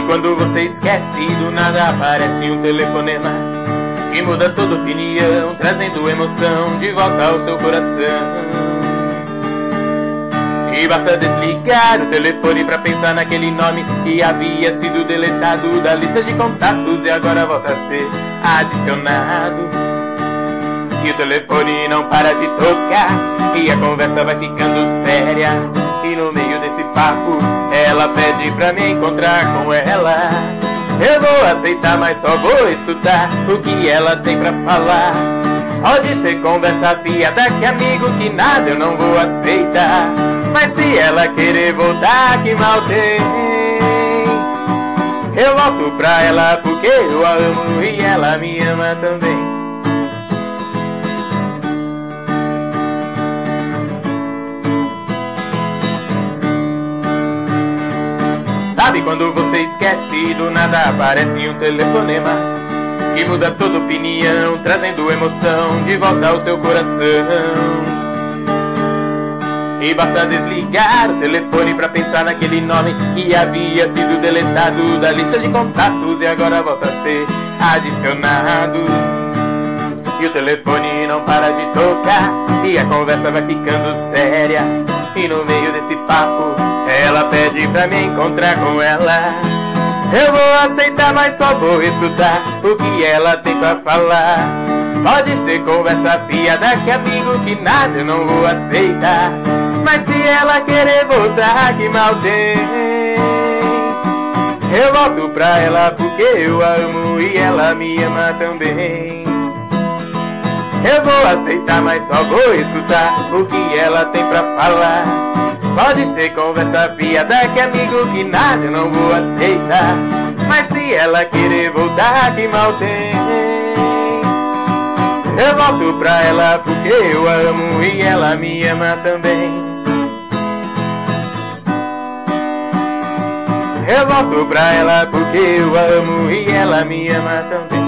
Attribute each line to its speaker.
Speaker 1: quando você esquece, do nada aparece um telefonema que muda toda opinião, trazendo emoção de volta ao seu coração. E basta desligar o telefone pra pensar naquele nome que havia sido deletado da lista de contatos e agora volta a ser adicionado. E o telefone não para de tocar e a conversa vai ficando séria. E no meio desse papo ela pede pra me encontrar com ela. Eu vou aceitar, mas só vou escutar o que ela tem pra falar. Pode ser conversa fiada, que amigo que nada eu não vou aceitar. Mas se ela querer voltar, que mal tem. Eu volto pra ela porque eu a amo e ela me ama também. Sabe quando você esquece, do nada aparece um telefonema que muda toda opinião, trazendo emoção de volta ao seu coração. E basta desligar o telefone pra pensar naquele nome que havia sido deletado da lista de contatos e agora volta a ser adicionado. E o telefone não para de tocar e a conversa vai ficando séria. E no meio desse papo ela pede pra me encontrar com ela. Eu vou aceitar, mas só vou escutar o que ela tem pra falar. Pode ser conversa fiada, que amigo que nada eu não vou aceitar. Mas se ela querer voltar, que mal tem. Eu volto pra ela porque eu a amo e ela me ama também. Eu vou aceitar, mas só vou escutar o que ela tem pra falar. Pode ser conversa fiada, que amigo que nada eu não vou aceitar. Mas se ela querer voltar, que mal tem. Eu volto pra ela porque eu a amo e ela me ama também. Eu volto pra ela porque eu a amo e ela me ama também.